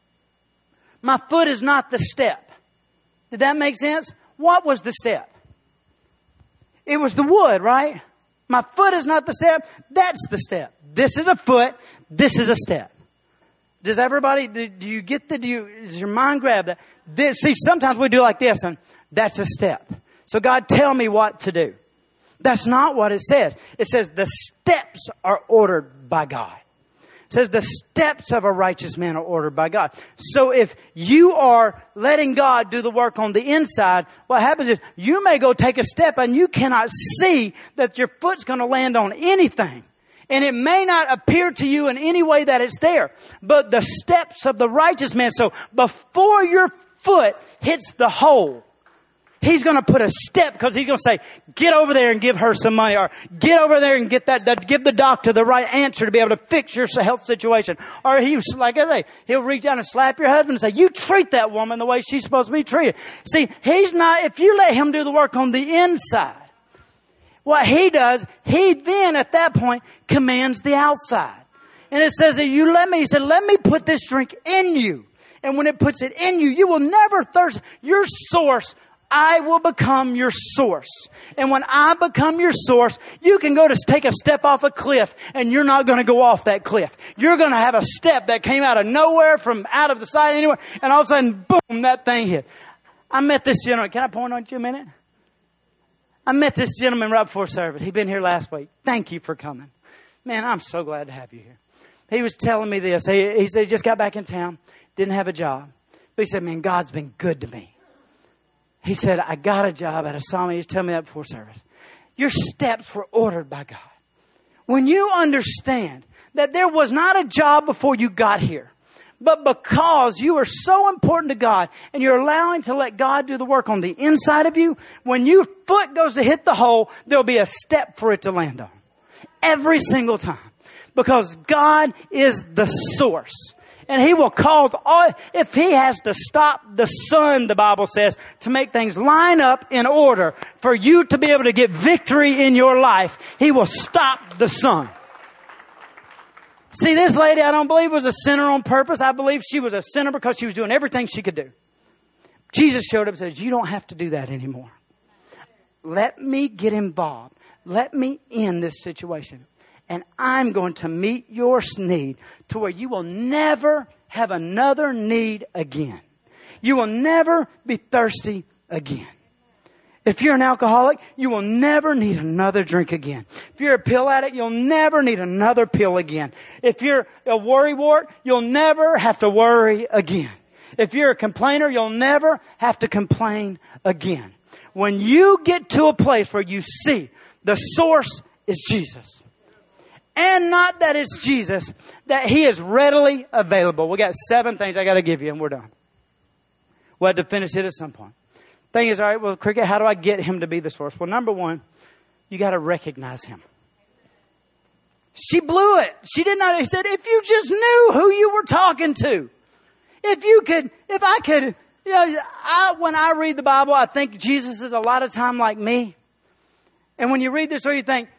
my foot is not the step. Did that make sense? What was the step? It was the wood, right? My foot is not the step. That's the step. This is a foot. This is a step. Does everybody, do you get does your mind grab that? See, sometimes we do like this, and that's a step. So God, tell me what to do. That's not what it says. It says the steps are ordered by God. It says the steps of a righteous man are ordered by God. So if you are letting God do the work on the inside, what happens is you may go take a step and you cannot see that your foot's going to land on anything. And it may not appear to you in any way that it's there. But the steps of the righteous man. So before your foot hits the hole, He's going to put a step, because He's going to say, get over there and give her some money, or get over there and get give the doctor the right answer to be able to fix your health situation. Or he'll reach out and slap your husband and say, you treat that woman the way she's supposed to be treated. See, if you let Him do the work on the inside, what He does, He then at that point commands the outside. And it says that He said, let me put this drink in you. And when it puts it in you, you will never thirst. Your source, I will become your source. And when I become your source, you can go to take a step off a cliff and you're not going to go off that cliff. You're going to have a step that came out of nowhere, from out of the side anywhere, and all of a sudden, boom, that thing hit. I met this gentleman. Can I point on you a minute? I met this gentleman right before service. He'd been here last week. Thank you for coming. Man, I'm so glad to have you here. He was telling me this. He said he just got back in town, didn't have a job. But he said, man, God's been good to me. He said, I got a job at a Asami. He was telling me that before service. Your steps were ordered by God. When you understand that there was not a job before you got here, but because you are so important to God and you're allowing to let God do the work on the inside of you, when your foot goes to hit the hole, there'll be a step for it to land on. Every single time. Because God is the source. And He will cause if He has to stop the sun, the Bible says, to make things line up in order for you to be able to get victory in your life, He will stop the sun. See, this lady, I don't believe was a sinner on purpose. I believe she was a sinner because she was doing everything she could do. Jesus showed up and says, you don't have to do that anymore. Let me get involved. Let me end this situation. And I'm going to meet your need to where you will never have another need again. You will never be thirsty again. If you're an alcoholic, you will never need another drink again. If you're a pill addict, you'll never need another pill again. If you're a worrywart, you'll never have to worry again. If you're a complainer, you'll never have to complain again. when you get to a place where you see the source is Jesus, and not that it's Jesus, that He is readily available. We got 7 things I got to give you, and we're done. We'll have to finish it at some point. Thing is, all right, well, Cricket, how do I get Him to be the source? Well, number one, you got to recognize Him. She blew it. She did not. He said, if you just knew who you were talking to. If I could, when I read the Bible, I think Jesus is a lot of time like me. And when you read this, or you think,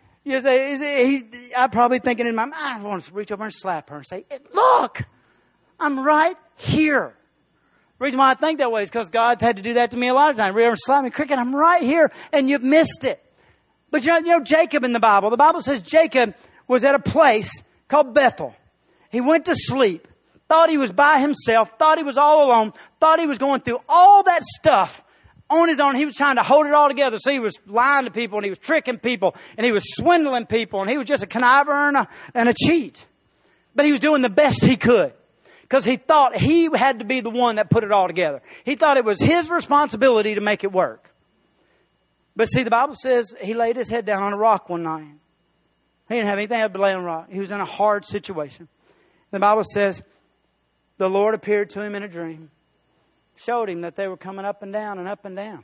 I'm probably thinking in my mind, I want to reach over and slap her and say, look, I'm right here. The reason why I think that way is because God's had to do that to me a lot of times. Reach over and slap me, Cricket, I'm right here, and you've missed it. But you know Jacob in the Bible says Jacob was at a place called Bethel. He went to sleep, thought he was by himself, thought he was all alone, thought he was going through all that stuff on his own. He was trying to hold it all together. So he was lying to people, and he was tricking people, and he was swindling people, and he was just a conniver and a cheat. But he was doing the best he could because he thought he had to be the one that put it all together. He thought it was his responsibility to make it work. But see, the Bible says he laid his head down on a rock one night. He didn't have anything but lay on a rock. He was in a hard situation. The Bible says the Lord appeared to him in a dream, showed him that they were coming up and down and up and down.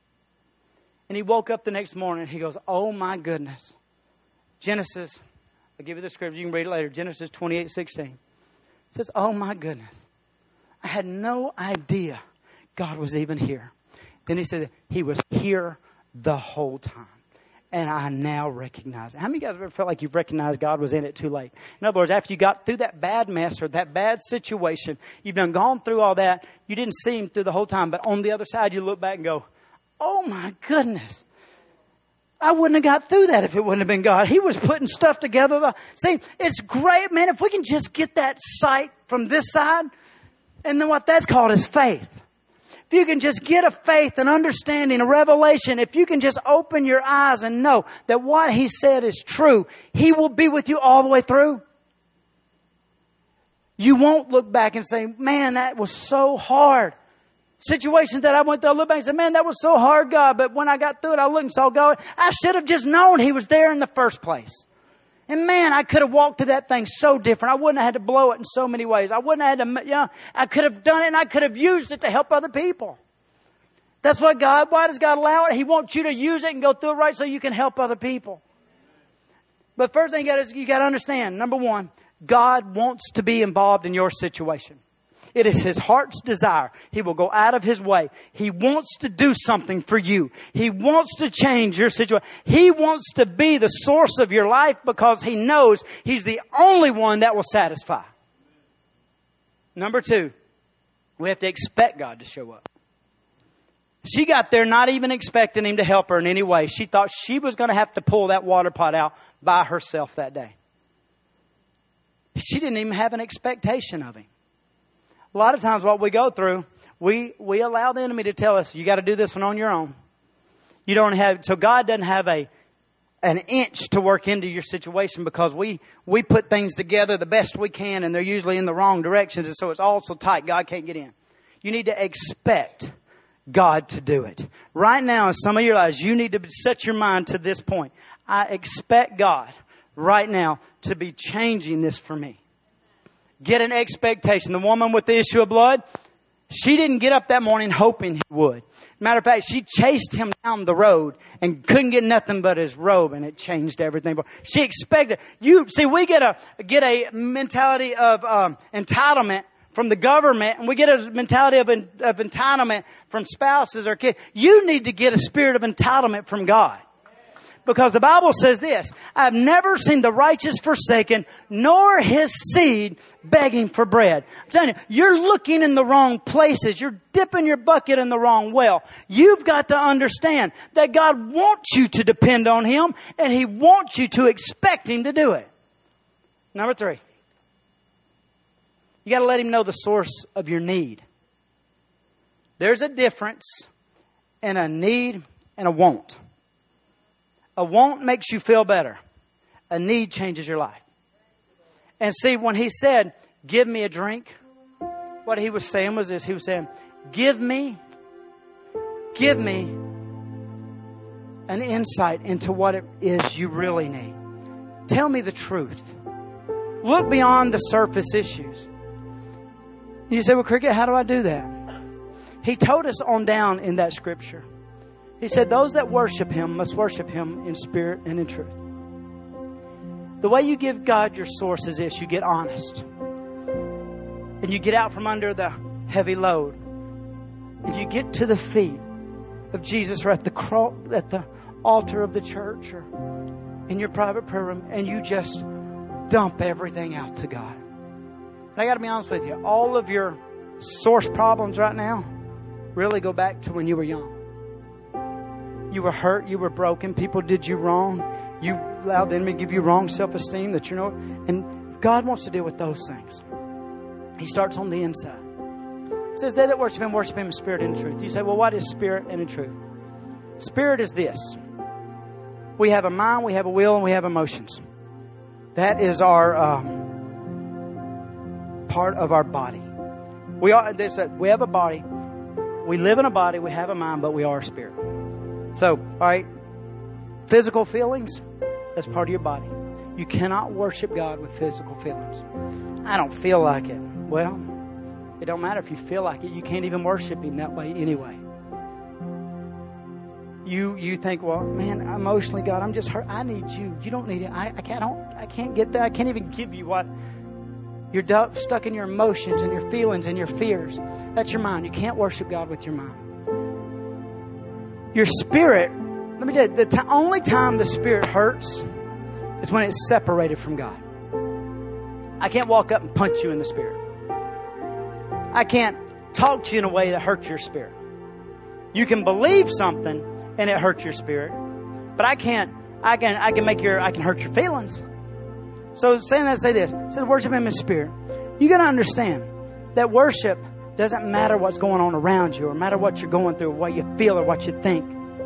And he woke up the next morning and he goes, oh my goodness. Genesis, I'll give you the scripture, you can read it later. Genesis 28:16. It says, oh my goodness. I had no idea God was even here. Then he said, He was here the whole time. And I now recognize it. How many of you guys have ever felt like you've recognized God was in it too late? In other words, after you got through that bad mess or that bad situation, you've gone through all that. You didn't see Him through the whole time. But on the other side, you look back and go, oh my goodness. I wouldn't have got through that if it wouldn't have been God. He was putting stuff together. See, it's great, man, if we can just get that sight from this side. And then what that's called is faith. If you can just get a faith, an understanding, a revelation, if you can just open your eyes and know that what He said is true, He will be with you all the way through. You won't look back and say, man, that was so hard. Situations that I went through, I look back and say, man, that was so hard, God. But when I got through it, I looked and saw God. I should have just known He was there in the first place. And man, I could have walked through that thing so different. I wouldn't have had to blow it in so many ways. I wouldn't have had to, I could have done it and I could have used it to help other people. That's what why does God allow it? He wants you to use it and go through it right so you can help other people. But first thing you got to understand, number one, God wants to be involved in your situation. It is His heart's desire. He will go out of His way. He wants to do something for you. He wants to change your situation. He wants to be the source of your life because He knows He's the only one that will satisfy. Number two, we have to expect God to show up. She got there not even expecting Him to help her in any way. She thought she was going to have to pull that water pot out by herself that day. She didn't even have an expectation of Him. A lot of times what we go through, we allow the enemy to tell us, you got to do this one on your own. You don't have, so God doesn't have an inch to work into your situation because we put things together the best we can and they're usually in the wrong directions. And so it's all so tight, God can't get in. You need to expect God to do it. Right now, in some of your lives, you need to set your mind to this point. I expect God right now to be changing this for me. Get an expectation. The woman with the issue of blood, she didn't get up that morning hoping He would. Matter of fact, she chased Him down the road and couldn't get nothing but His robe, and it changed everything. She expected. We get a mentality of entitlement from the government, and we get a mentality of entitlement from spouses or kids. You need to get a spirit of entitlement from God. Because the Bible says this, I've never seen the righteous forsaken, nor his seed begging for bread. I'm telling you, you're looking in the wrong places. You're dipping your bucket in the wrong well. You've got to understand that God wants you to depend on Him, and He wants you to expect Him to do it. Number three, you got to let Him know the source of your need. There's a difference in a need and a want. A want makes you feel better. A need changes your life. And see, when He said, give me a drink, what He was saying was this. He was saying, give me an insight into what it is you really need. Tell me the truth. Look beyond the surface issues. You say, well, Cricket, how do I do that? He told us on down in that scripture. He said, those that worship Him must worship Him in spirit and in truth. The way you give God your source is this. You get honest. And you get out from under the heavy load. And you get to the feet of Jesus or at the altar of the church or in your private prayer room. And you just dump everything out to God. And I got to be honest with you. All of your source problems right now really go back to when you were young. You were hurt. You were broken. People did you wrong. You allowed the enemy to give you wrong self-esteem that you know. And God wants to deal with those things. He starts on the inside. It says, they that worship Him in spirit and in truth. You say, well, what is spirit and in truth? Spirit is this. We have a mind, we have a will, and we have emotions. That is our part of our body. We have a body. We live in a body. We have a mind, but we are a spirit. So, all right, physical feelings, that's part of your body. You cannot worship God with physical feelings. I don't feel like it. Well, it don't matter if you feel like it. You can't even worship Him that way anyway. You think, well, man, emotionally, God, I'm just hurt. I need You. You don't need it. I can't get there. I can't even give You what you're stuck in your emotions and your feelings and your fears. That's your mind. You can't worship God with your mind. Your spirit, let me tell you, the only time the spirit hurts is when it's separated from God. I can't walk up and punch you in the spirit. I can't talk to you in a way that hurts your spirit. You can believe something and it hurts your spirit, but I can hurt your feelings. So saying that, say this. It says worship Him in spirit. You got to understand that worship doesn't matter what's going on around you or matter what you're going through or what you feel or what you think.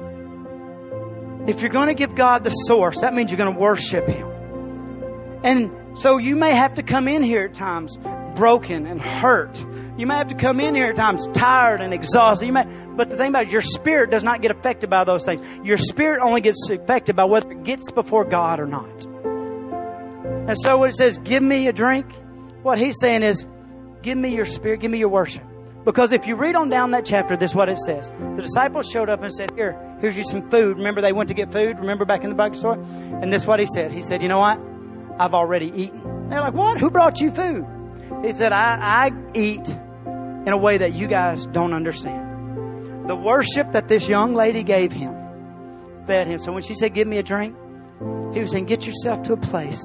If you're going to give God the source, that means you're going to worship Him. And so you may have to come in here at times broken and hurt. You may have to come in here at times tired and exhausted. But the thing about it, your spirit does not get affected by those things. Your spirit only gets affected by whether it gets before God or not. And so when it says, give me a drink, what He's saying is, give me your spirit, give me your worship. Because if you read on down that chapter, this is what it says. The disciples showed up and said, here's you some food. Remember they went to get food? Remember back in the Bible store? And this is what He said. He said, you know what? I've already eaten. They're like, what? Who brought you food? He said, I eat in a way that you guys don't understand. The worship that this young lady gave him fed him. So when she said, give me a drink, He was saying, get yourself to a place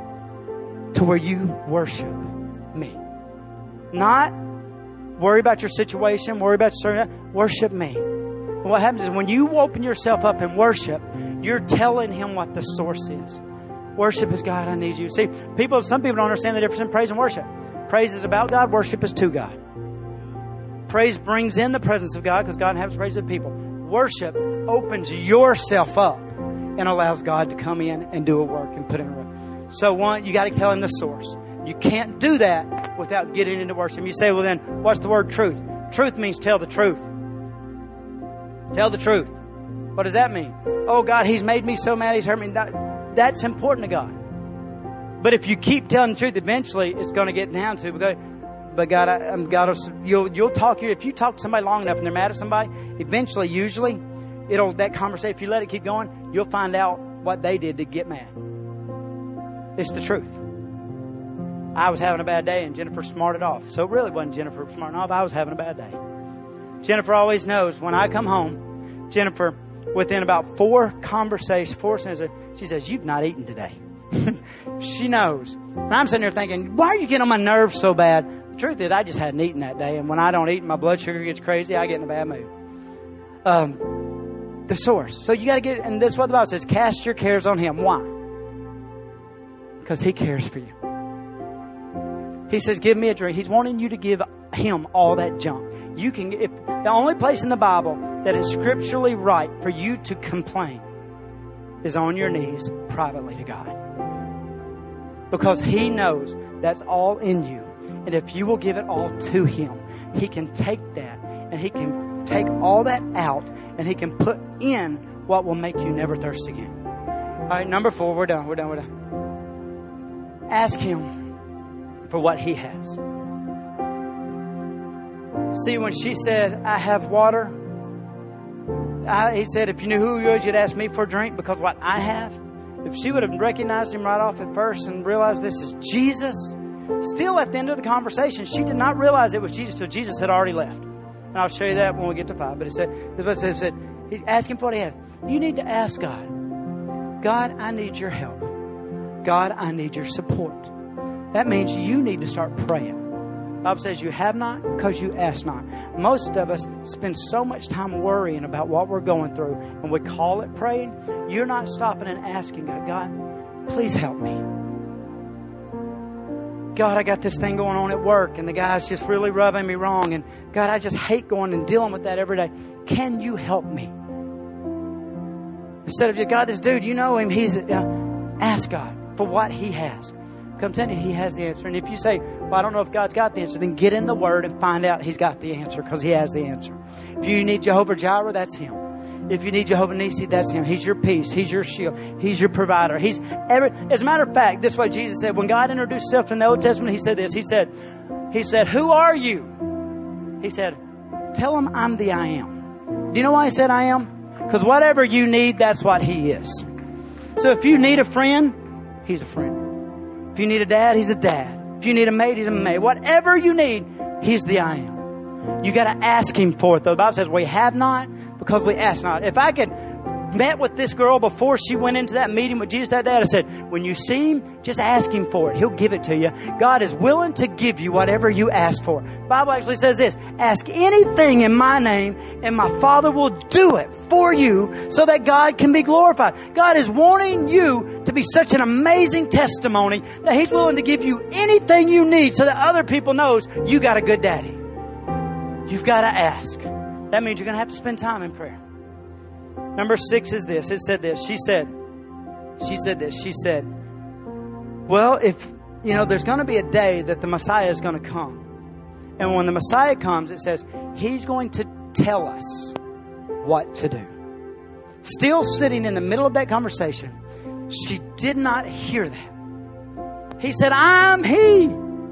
to where you worship me. Not worry about your situation, worry about your worship me. And what happens is when you open yourself up in worship, you're telling Him what the source is. Worship is, God, I need You. See, some people don't understand the difference in praise and worship. Praise is about God, worship is to God. Praise brings in the presence of God because God inhabits the praise of the people. Worship opens yourself up and allows God to come in and do a work and put in a work. So one, you got to tell Him the source. You can't do that without getting into worship. You say, well then, what's the word truth? Truth means tell the truth. Tell the truth. What does that mean? Oh God, He's made me so mad, He's hurt me. That's important to God. But if you keep telling the truth, eventually it's going to get down to, but God, you'll talk. If you talk to somebody long enough and they're mad at somebody, eventually, usually, that conversation, if you let it keep going, you'll find out what they did to get mad. It's the truth. I was having a bad day and Jennifer smarted off. So it really wasn't Jennifer smarting off. I was having a bad day. Jennifer always knows when I come home, Jennifer, within about 4 sentences, she says, you've not eaten today. She knows. And I'm sitting there thinking, why are you getting on my nerves so bad? The truth is, I just hadn't eaten that day. And when I don't eat, my blood sugar gets crazy. I get in a bad mood. The source. So you got to get, and this is what the Bible says, cast your cares on Him. Why? Because He cares for you. He says, give me a drink. He's wanting you to give Him all that junk. If the only place in the Bible that is scripturally right for you to complain is on your knees privately to God. Because He knows that's all in you. And if you will give it all to Him, He can take that and He can take all that out and He can put in what will make you never thirst again. All right, number 4, we're done. Ask Him for what He has. See, when she said, I have water, He said, if you knew who He was, you'd ask me for a drink because what I have. If she would have recognized Him right off at first and realized this is Jesus, still at the end of the conversation, she did not realize it was Jesus until Jesus had already left. And I'll show you that when we get to 5. But it said, this is what it said. Ask Him for what He had. You need to ask God, God, I need your help. God, I need your support. That means you need to start praying. The Bible says you have not because you ask not. Most of us spend so much time worrying about what we're going through, and we call it praying. You're not stopping and asking God, God, please help me. God, I got this thing going on at work, and the guy's just really rubbing me wrong. And God, I just hate going and dealing with that every day. Can you help me? Instead of, God, this dude, you know him. Ask God for what He has. I'm telling you, He has the answer. And if you say, well, I don't know if God's got the answer, then get in the Word and find out He's got the answer because He has the answer. If you need Jehovah Jireh, that's Him. If you need Jehovah Nissi, that's Him. He's your peace. He's your shield. He's your provider. As a matter of fact, this is what Jesus said. When God introduced Himself in the Old Testament, He said this. He said, who are you? He said, tell them I'm the I am. Do you know why He said I am? Because whatever you need, that's what He is. So if you need a friend, He's a friend. If you need a dad, He's a dad. If you need a mate, He's a mate. Whatever you need, He's the I am. You got to ask Him for it, though. The Bible says we have not because we ask not. If I could met with this girl before she went into that meeting with Jesus that day, I said, when you see Him, just ask Him for it. He'll give it to you. God is willing to give you whatever you ask for. The Bible actually says this, ask anything in my name and my Father will do it for you so that God can be glorified. God is wanting you to be such an amazing testimony that He's willing to give you anything you need so that other people knows you got a good daddy. You've got to ask. That means you're going to have to spend time in prayer. Number 6 is this. It said this. She said this. She said, well, there's going to be a day that the Messiah is going to come. And when the Messiah comes, it says, He's going to tell us what to do. Still sitting in the middle of that conversation, she did not hear that. He said, I'm He.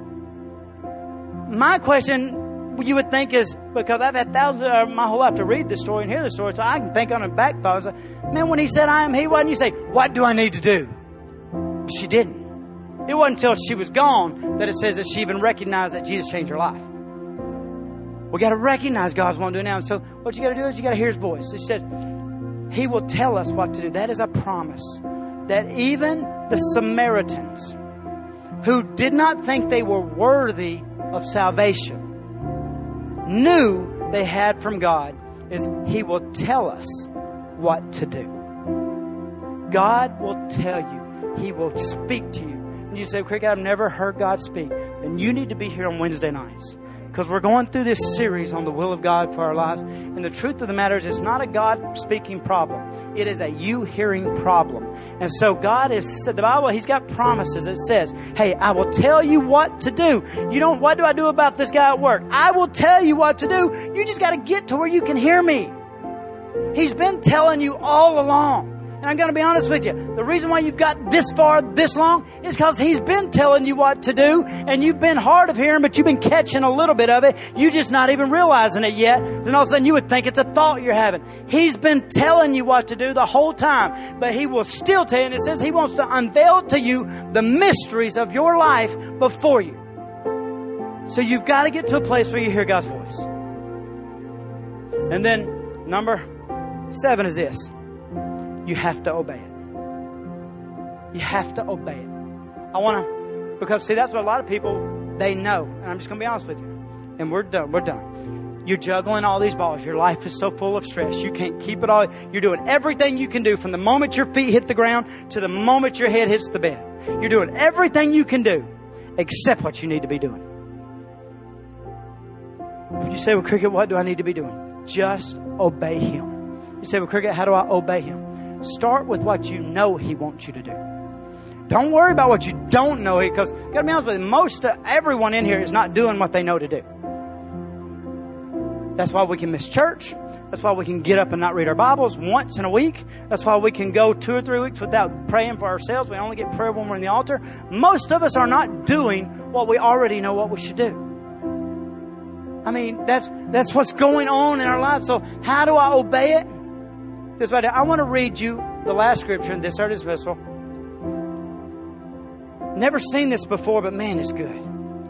My question, you would think is, because I've had thousands my whole life to read this story and hear the story, so I can think on the back thoughts. Man, when He said, I am He, why didn't you say, what do I need to do? She didn't. It wasn't until she was gone that it says that she even recognized that Jesus changed her life. We got to recognize God's wanting to do it now. And so what you got to do is you got to hear His voice. He said, He will tell us what to do. That is a promise that even the Samaritans who did not think they were worthy of salvation knew they had from God is He will tell us what to do. God will tell you. He will speak to you. And you say, Cricket, I've never heard God speak. And you need to be here on Wednesday nights. Because we're going through this series on the will of God for our lives. And the truth of the matter is it's not a God speaking problem. It is a you hearing problem. And so God is, the Bible, He's got promises. It says, hey, I will tell you what to do. What do I do about this guy at work? I will tell you what to do. You just got to get to where you can hear me. He's been telling you all along. And I'm going to be honest with you. The reason why you've got this far, this long, is because He's been telling you what to do. And you've been hard of hearing, but you've been catching a little bit of it. You're just not even realizing it yet. Then all of a sudden you would think it's a thought you're having. He's been telling you what to do the whole time. But He will still tell you. And it says He wants to unveil to you the mysteries of your life before you. So you've got to get to a place where you hear God's voice. And then number 7 is this. You have to obey it. You have to obey it. Because see, that's what a lot of people, they know. And I'm just going to be honest with you. And we're done. You're juggling all these balls. Your life is so full of stress. You can't keep it all. You're doing everything you can do from the moment your feet hit the ground to the moment your head hits the bed. You're doing everything you can do except what you need to be doing. You say, well, Cricket, what do I need to be doing? Just obey Him. You say, well, Cricket, how do I obey Him? Start with what you know He wants you to do. Don't worry about what you don't know. Because, gotta be honest with you, everyone in here is not doing what they know to do. That's why we can miss church. That's why we can get up and not read our Bibles once in a week. That's why we can go 2 or 3 weeks without praying for ourselves. We only get prayer when we're in the altar. Most of us are not doing what we already know what we should do. I mean, that's what's going on in our lives. So how do I obey it? This right here. I want to read you the last scripture in this our dismissal. Never seen this before, but man, it's good.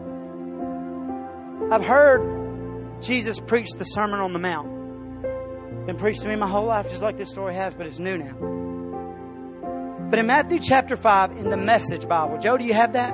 I've heard Jesus preach the Sermon on the Mount. Been preached to me my whole life, just like this story has, but it's new now. But in Matthew chapter 5, in the Message Bible, Joe, do you have that?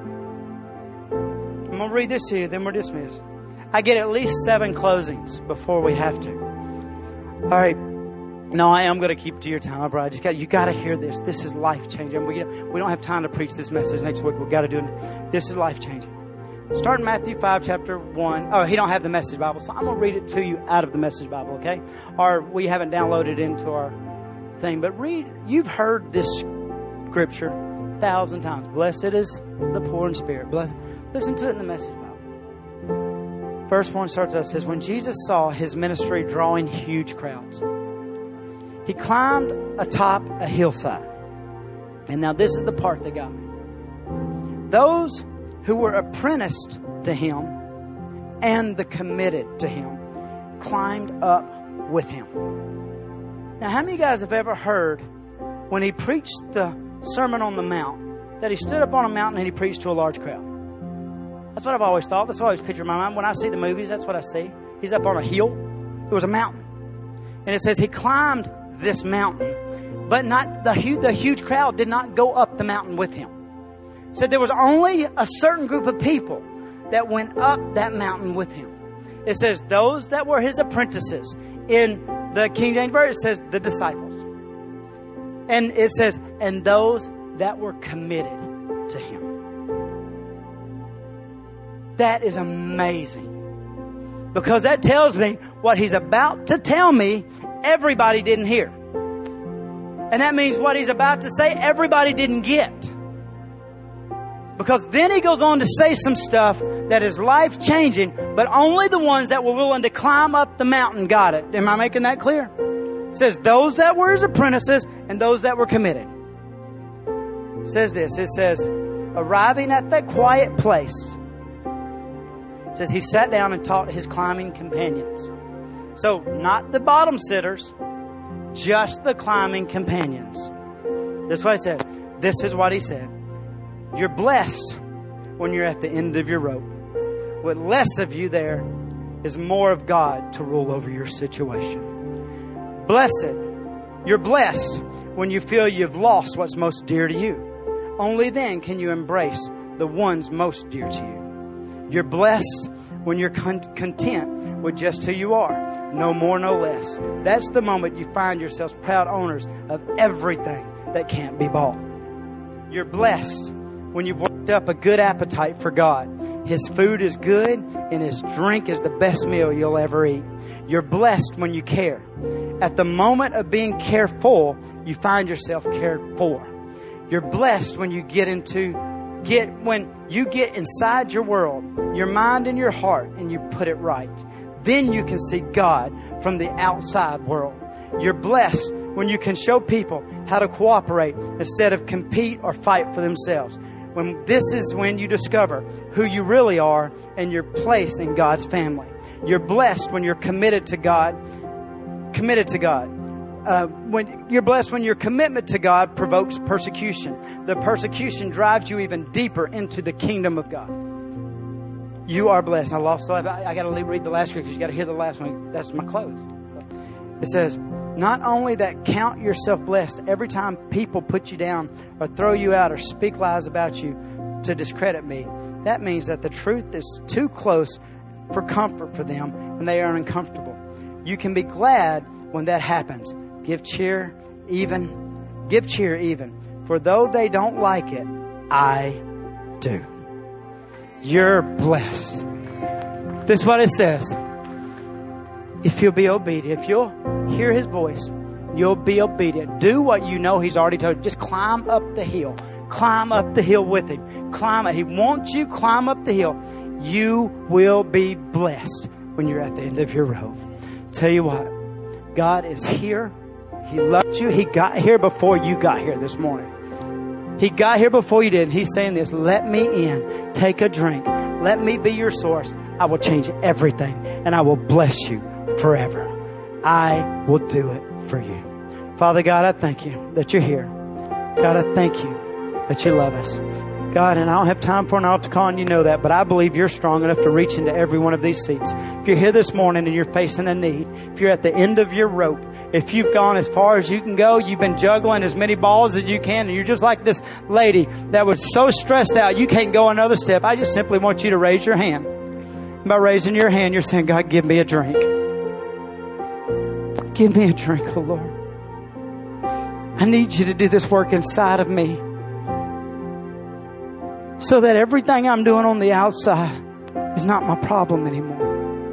I'm going to read this to you, then we're dismissed. I get at least 7 closings before we have to. All right. No, I am going to keep to your time, bro. You got to hear this. This is life changing. We don't have time to preach this message next week. We've got to do it. This is life changing. Start in Matthew 5, chapter 1. Oh, he don't have the Message Bible, so I'm going to read it to you out of the Message Bible, okay? Or we haven't downloaded it into our thing. But read. You've heard this scripture 1,000 times. Blessed is the poor in spirit. Blessed. Listen to it in the Message Bible. Verse 1 starts out, it says, when Jesus saw his ministry drawing huge crowds, he climbed atop a hillside. And now this is the part that got me. Those who were apprenticed to him and the committed to him climbed up with him. Now, how many of you guys have ever heard when he preached the Sermon on the Mount that he stood up on a mountain and he preached to a large crowd? That's what I've always thought. That's what I always picture in my mind. When I see the movies, that's what I see. He's up on a hill. It was a mountain. And it says he climbed this mountain, but not the huge crowd did not go up the mountain with him. So there was only a certain group of people that went up that mountain with him. It says those that were his apprentices. In the King James Version, it says the disciples. And it says, and those that were committed to him. That is amazing. Because that tells me what he's about to tell me, everybody didn't hear. And that means what he's about to say, everybody didn't get. Because then he goes on to say some stuff that is life-changing, but only the ones that were willing to climb up the mountain got it. Am I making that clear? It says those that were his apprentices and those that were committed. It says this. It says, arriving at that quiet place, it says he sat down and taught his climbing companions. So not the bottom sitters, just the climbing companions. That's what I said. This is what he said. You're blessed when you're at the end of your rope. With less of you there is more of God to rule over your situation. Blessed. You're blessed when you feel you've lost what's most dear to you. Only then can you embrace the ones most dear to you. You're blessed when you're content with just who you are. No more, no less. That's the moment you find yourselves proud owners of everything that can't be bought. You're blessed when you've worked up a good appetite for God. His food is good and His drink is the best meal you'll ever eat. You're blessed when you care. At the moment of being careful, you find yourself cared for. You're blessed when you get inside your world, your mind and your heart, and you put it right. Then you can see God from the outside world. You're blessed when you can show people how to cooperate instead of compete or fight for themselves. This is when you discover who you really are and your place in God's family. You're blessed when you're committed to God. When you're blessed when your commitment to God provokes persecution. The persecution drives you even deeper into the kingdom of God. You are blessed. I got to read the last scripture because you got to hear the last one. That's my close. It says, not only that, count yourself blessed every time people put you down or throw you out or speak lies about you to discredit me. That means that the truth is too close for comfort for them and they are uncomfortable. You can be glad when that happens. Give cheer even. For though they don't like it, I do. You're blessed. This is what it says. If you'll be obedient, if you'll hear His voice, you'll be obedient. Do what you know He's already told you. Just climb up the hill. Climb up the hill with Him. He wants you. Climb up the hill. You will be blessed when you're at the end of your rope. Tell you what, God is here. He loves you. He got here before you got here this morning. He got here before you did. And He's saying this, let me in. Take a drink. Let me be your source. I will change everything and I will bless you forever. I will do it for you. Father God, I thank you that you're here. God, I thank you that you love us. God, and I don't have time for an altar call, and you know that, but I believe you're strong enough to reach into every one of these seats. If you're here this morning and you're facing a need, if you're at the end of your rope, if you've gone as far as you can go, you've been juggling as many balls as you can, and you're just like this lady that was so stressed out you can't go another step, I just simply want you to raise your hand. By raising your hand, you're saying, God, give me a drink. Give me a drink, oh Lord. I need you to do this work inside of me so that everything I'm doing on the outside is not my problem anymore.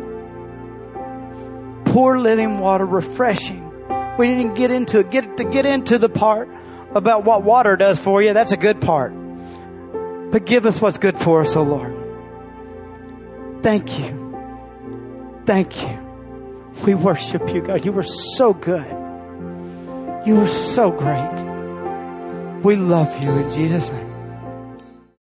Pour living water, refreshing. We didn't get into it. Get into the part about what water does for you. That's a good part. But give us what's good for us, oh Lord. Thank you. Thank you. We worship you, God. You were so good. You were so great. We love you in Jesus' name.